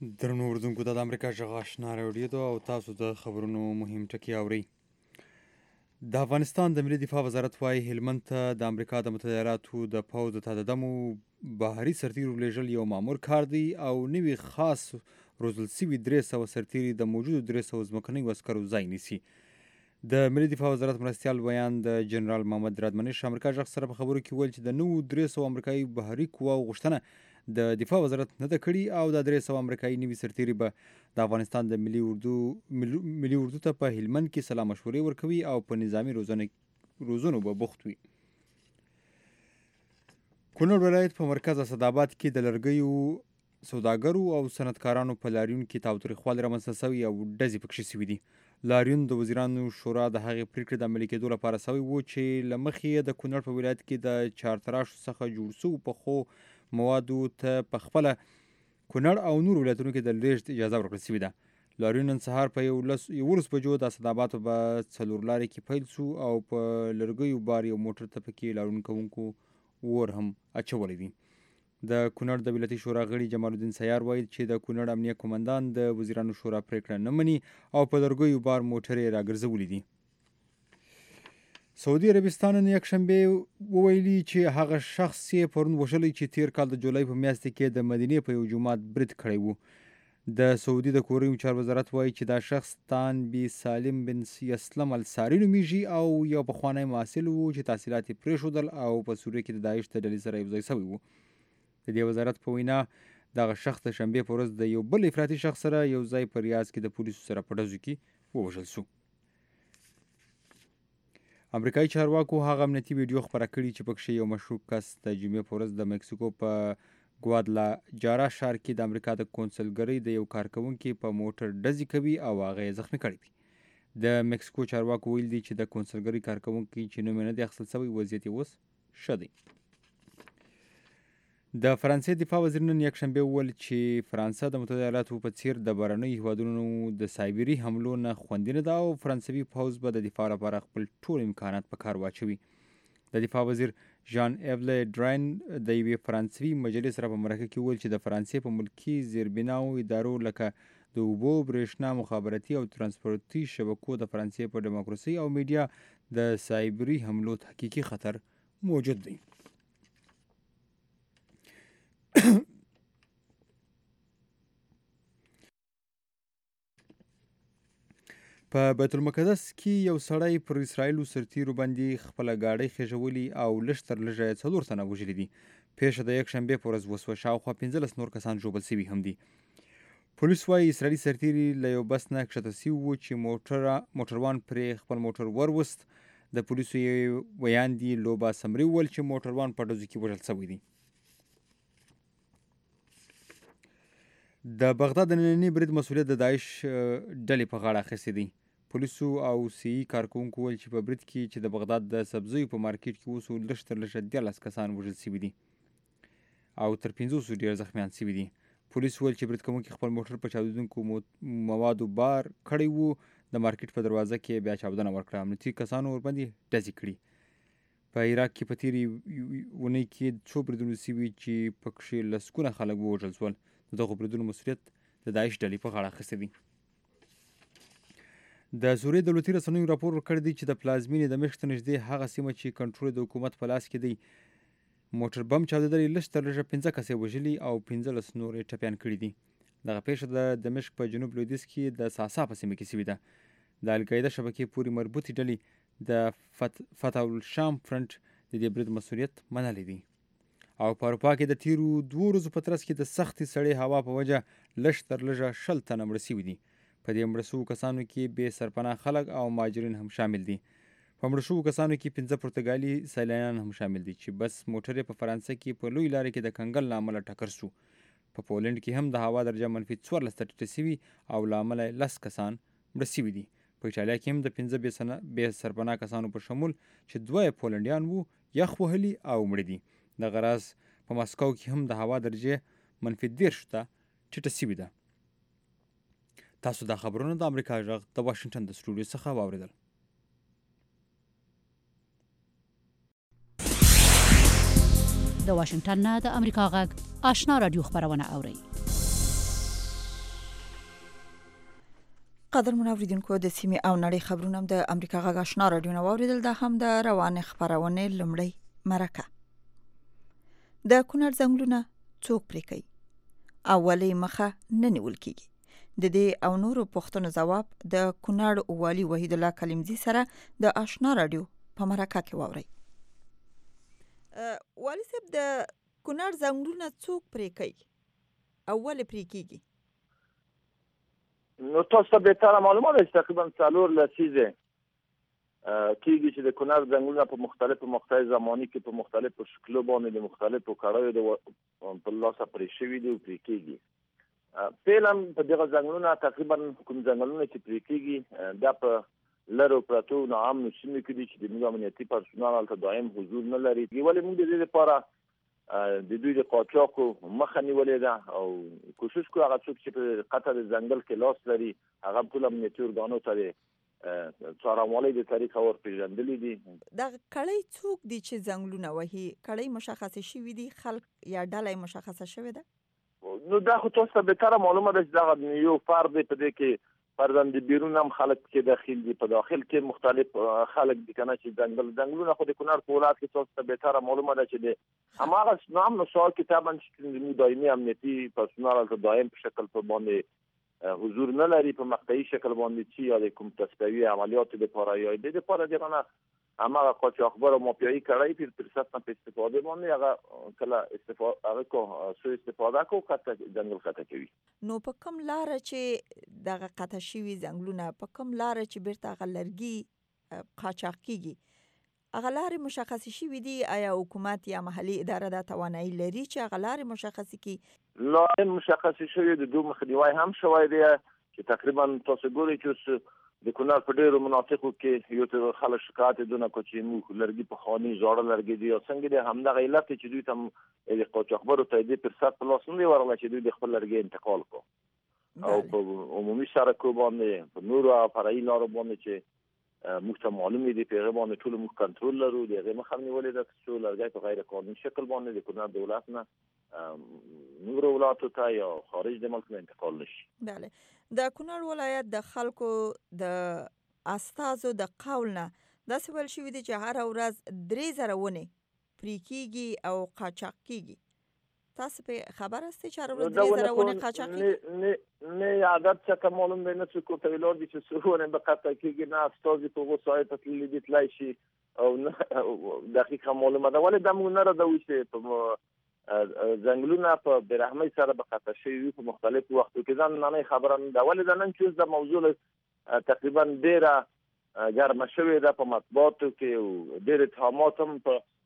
درنو اردوونکو ته د امریکا غږ آشنا راډیو ده او تاسو د خبرونو مهم ټکي اورئ. د افغانستان د ملي دفاع وزارت وايي هلمند ته د امریکا د متحده ایالاتو د پوځ د تعدادمو بهري سرتیرو لیږل یو مامور کار دی او نوي خاص روزل سوي 300 سرتیري د موجودو 300 ځمکنیو عسکرو ځای نیسي. د ملي دفاع وزارت مرستیال بیان د جنرال محمد رادمنش امریکا غږ سره په خبرو کې ویل چې د نوو 300 امریکایي بهري قواو غوښتنه د دفاع وزارت نه ده کړې او د 300 امریکایي نوي سرتیري به د افغانستان د ملي اردو ته په هلمند کې سلا مشورې ورکوي او په نظامي روزنو به بوخت وي. کونړ ولایت په مرکز اسداباد کې د لرګیو سوداګرو او صنعتکارانو په لاریون کې تاوتریخوالی رامنځته شوی او ډزې پکښې شوي دي. لاریون د وزیرانو شورا د هغې پریکړې د عملي کېدو لپاره شوی و چې له مخې د کونړ په ولایت کې د چارتراشو څخه جوړ شوو پخو موادو ته په خپله کونړ او نور ولایتونو کې د لیږد اجازه ورکړل شوې ده. لاریون نن سهار په 11 بجو د اسداباد په 4 لارې کې پیل شو او په لرګیو بار یو موټر ته پکې لاریون کوونکو اور هم اچولی دی. د کونړ د ولایتي شورا غړي جمال الدین سیار وایي چې د کونړ امنیه قومندان د وزیرانو شورا پریکړه نه مني او په لرګیو بار موټر یې راګرځولی دي. سعودي عربستان نن یکشنبه وویلي چې هغه شخص یې پرون وژلی چې تیر کال د جولای په میاشت کې د مدینې په یو جومات برید کړی و. د سعودي د کورنیو چارو وزارت وایي چې دا شخص تان بي سالم بن یسلم الساري نومیږي او یو پخوانی محصل و چې تحصیلات یې پرېښودل او په سوریه کې د داعش د ډلې سره یوځای شوی و. د دې وزارت په وینا دغه شخص د شنبې په ورځ د یو بل افراطي شخص سره یو ځای په ریاض کې د پولیسو سره په ډزو کې ووژل شو. امریکایي چارواکو هغه امنیتي ویډیو خپره کړې چې پکښې یو مشکوک کس د جمعې په ورځ د مکسیکو په ګوادلاجارا ښار کې د امریکا د کونسلګرۍ د یو کارکوونکي په موټر ډزې کوي او هغه یې زخمي کړی دی. د مکسیکو چارواکو ویل دي چې د کونسلګرۍ کارکوونکي چې نوم یې نه دی اخیستل شوی وضعیت یې اوس ښه دی. د فرانسې دفاع وزیر نن یکشنبه وویل چې فرانسه د متحده ایالاتو په څیر د بهرنیو هیوادونو د سایبري حملو نه خوندي نه ده او فرانسوي پوځ به د دفاع لپاره خپل ټول امکانات په کار واچوي. د دفاع وزیر ژان ایو ډراین د یوې فرانسوي مجلې سره په مرکه کې وویل چې د فرانسې په ملکي زیربناو ادارو لکه د اوبو، برېښنا، مخابراتي او ترانسپورتي شبکو د فرانسې په ډیموکراسۍ او میډیا د سایبري حملو حقیقي خطر موجود دی. په بیت المقدس کې یو سړی پر اسرائیلو سرتیرو باندې خپله ګاډۍ خېژولي او لږ تر لږه 4 تنه وژلي دي. پیښه د یکشنبې په ورځ وسوه. شاوخوا 15 نور کسان ژوبل شوي هم دي. پولیس وایي اسرائیلي سرتیري له یو بس نه کښته شوي وو چې موټروان پرې خپل موټر وروست. د پولیسو یې ویان دي لوبا سمري وویل چې موټروان په ډزو کې وژل شوی دی. د بغداد د ننني برید مسؤلیت د داعش ډلې په غاړه اخیستی دی. پولیسو او سی کارکوونکو ویل چې په برید کې چې د بغداد د سبزیو په مارکیټ کې اوس لږ تر لږه 13 کسان وژل شوي دي او تر 500 ډېر زخمیان شوي دي. پولیس ویل چې برید کوونکي خپل موټر په چاودونکو موادو بار کړی و. د مارکیټ په دروازه کې بیا چاودنه وکړه. امنیتي کسانو ورباندې ډزې کړي. په عراق کې په تېرې اونۍ کې څو بریدونه شوي چې پکښې لسګونه خلک ووژل شول. د دغو بریدونو مسؤلیت د داعش ډلې په غاړه اخیستی دی. د سوریې دولتي رسنیو راپور ورکړی دی چې د پلازمینې دمشق ته نږدې هغه سیمه چې کنټرول د حکومت په لاس کې دی موټر بم چاودېدلی لږ تر لږه 15 کس یې وژلي او 15 نور یې ټپیان کړي دي. دغه پیښه د دمشق په جنوب لویدیځ کې د ساسا په سیمه کې شوې ده. د القاعده شبکې پورې مربوطې ډلې د فتح الشام فرنټ د دې برید مسؤلیت منلی دی. او په اروپا کې د تیرو 2 ورځو په ترڅ کې د سختې سړې هوا په وجه لږ تر لږه 100 تنه مړه شوي دي. په دې مړه شوو کسانو کې بې سرپناه خلک او مهاجرین هم شامل دي. په مړه شوو کسانو کې 15 پرتګالي سیلانیان هم شامل دي چې بس موټر یې په فرانسه کې په لوی لارې کې د کنګل له امله ټکر شو. په پولنډ کې هم د هوا درجه -14 ته ټیټه شوي او له امله 10 کسان مړه شوي دي. په ایټالیا کې هم د 15 بې سرپناه کسانو په شمول چې 2 یې پولنډیان وو یخ وهلي او مړه دي. دغه راز په ماسکو کې هم د هوا درجه -13 ته ټیټه شوې ده. تاسو دا خبرونه د امریکا غږ د واشنګټن د سټوډیو څخه واورېدل. د واشنګټن نه د امریکا غږ آشنا رادیو خبرونه اورئ. قدرمن اوریدونکو د سیمې او نړۍ خبرونه د امریکا غږ آشنا رادیو نو اوریدل د هم د روانه خبرونه لمړی مرکه د کونړ ځنګلونه څوک پرې کوي اولی مخه نه نیول کیږي د دې او نورو پوښتنو ځواب د کونړ والی وحید الله کلیمزی سره د آشنا رادیو په مرکه کې واوري. والی صاحب د کونړ ځنګلونه څوک پرې کوي اول پرې کیږي؟ نو تاسو ته بهتره معلومات است تقریبا 4 لسیزه کیږي چې د کونړ ځنګلونه په مختلف زمانی کې په مختلفو شکلو باندې د مختلفو کړهیو د په لاسه پرې شوي دي او پرې کیږي. فعلا په دغه ځنګلونه تقریبا کوم ځنګلونه چې پرې کیږي دا په لرو پرتو ناامن سیمو کې دي چې د موږ امنیتي پرسونل هلته دائم حضور نه لري. ولې موږ د دې لپاره د دوی د قاچاقو مخه نیولې ده او کوشش کوو هغه څوک چې په قطع د ځنګل کې لاس لري هغه ټول امنیتي ارګانو ته څارنوالۍ د طریقه ورپېژندلي دي. دغه کړۍ څوک دي چې ځنګلونه وهي؟ کړۍ مشخصه شوي دي؟ خلک یا ډله مشخصه شوې ده؟ نو دا خو تاسو ته بهتره معلومه ده چې دغه یو فرد په دې کې فرضاً د بیرون هم خلک کې داخل دي، په داخل کې مختلف خلک دي کنه چې ځنګلونه خو د کونړ په ولایت کې تاسو ته بهتره معلومه ده چې د هماغه نام نو سوال کتاباً چې دایمي امنیتي پرسونل ته دایم په شکل په باندې حضور نه لري په مقطعي شکل باندې چې یا د کوم تصفیوي عملیات لپاره یا د لپاره دغه هماغه قاچاقبر او مافیایي کړای په فرصت نه استفاده باندې هغه کله استفاده سو استفاده کو کته ځنګل کته کوي. نو په کوم لار چې دغه قطع شوي ځنګلونه په کوم لار چې بیرته غلرګي قاچاق کیږي هغه لارې مشخص شوي دي؟ آیا حکومت یا محلي اداره دا توانایي لري چې هغه لارې مشخص کړي؟ لارې مشخص شوي د دوه مخنیوي هم شوی دی چې تقریبا تاسو ګورئ چې د کونړ په ډیرو مناطقو کې یو څه خلک شکایت دونه کو چې موږ لرګي په خاني زاړه لرګي دي او څنګه دي همدغه علت چې دوی ته د قاچاقبرو ته دې فرصت په لاس نه ورغله چې دوی د خپل لرګي انتقال کو او په عمومي سړکو باندې په نورو فرعي لارو باندې چې موږ ته معلومه دي په غوښمن ټول موږ کنټرول لرو دغه مخنیوي ولې د څو لرګي په غیر قانوني شکل باندې د کونړ دولت نه نور ولایتو ته یا خارج د ملک نه انتقال نشي. بله د کونړ ولایت د خلکو د استازو د قول نه داسې ویل شوي دي چې هر ورځ 3000 ونې پرې کیږي او قاچاق کیږي. تاسو په خبر هستئ چې هر ورځ 3000 ونې قاچاق کیږي؟ نه عادت څه معلوم دی نه چې کوته ویلور دي چې څونه به قطع کیږي نه استازي په وسایل په لیدل تلای شي او نه دقیقه معلومه ده. ولې د موږ نه راځو چې په ځنګلونه په برحمي سره به قطع شوي په مختلفو وختو کې ځان نه خبره نه ده. ولې دا نن چې د موضوع تقریبا ډیره ګرمه شوې ده په مطبوعاتو کې او ډېر اتهامات هم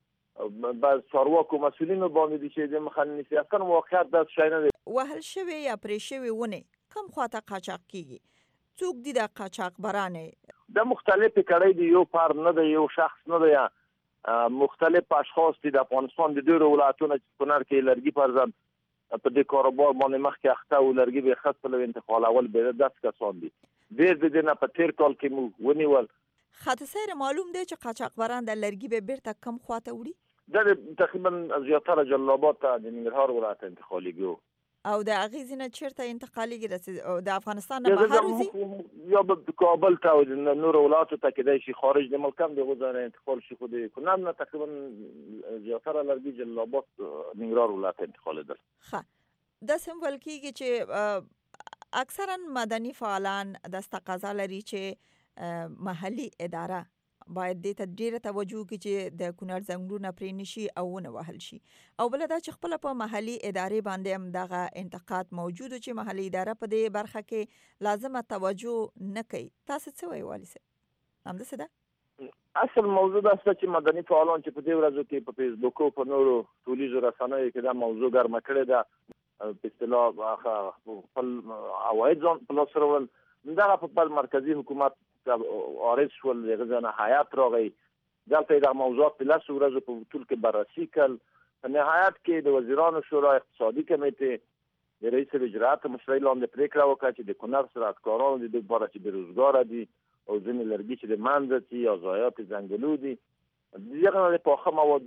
په بعض چارواکو مسؤلینو باندې دي چې د مخنیوي سیاست واقعیت دا شی نه دی. وهل شوي یا پرې شوي ونې کوم خواته قاچاق کیږي؟ څوک دي د قاچاقبرانې؟ د مختلفې کړۍ دي، یو فرد نه دی، یو شخص نه دی، مختلف اشخاص دي د افغانستان د ډیرو ولایتونو چې کونړ کې لرګي فرضاً په دې کاروبار باندې مخکې اخته او لرګي به خپل انتقالول به 10 کسان دي. ډېر د دې نه په تیر کال کې موږ ونیول. خاطر سره معلوم دی چې قاچاقبران د لرګي به بیرته کم خواته وړي؟ دا تقریبا زیاتره جلابات ته د ننګرهار ولایت انتقالیږي او د اغیز نه چیرته انتقالیږي؟ د افغانستان نه بهر وځي یا به کابل ته او نور ولایتو ته کېدای شي خارج د ملک هم د غوځنه انتقال شي. خو د کونړ نه تقریبا زیاتره لرګي جلابات ننګرهار ولایت انتقالیدل. ښه دا سمبل کیږي چې اکثرا مدني فعالان د استقاضا لري چې محلي اداره باید دې ته ډیره توجه وکړي چې د کونړ ځنګلونه پرې نشي او ونه وهل شي. او بل دا چې خپل په محلي ادارې باندې هم دغه انتقاد موجود چې محلي اداره په دې برخه کې لازمه توجه نه کوي. تاسو څه وایي والی صاحب؟ همداسې ده؟ اصل موضوع دا چې مدني فعالان چې په دې ورځو کې په فیسبوک او په نورو ټولنیزو رسنیو کې دا موضوع ګرمه کړې ده په اصطلاح خپل عواید ځان په لاس راوړل. دا په مرکزی حکومت عارض شول دغه ځنه حیات راغی دلته د موضوعات په لاس ورځو په ټول کې بررسي کړ. په نهایت کې د وزیرانو شورا اقتصادي کمیټې د رئیس اجرات مشرۍ لاندې پریکړه وکړه چې د کونړ صنعتکارانو د لپاره چې بیروزګار دي او ځینې لرګي چې د منځ دي یا ضایعات ځنګلو دي دغه په خامه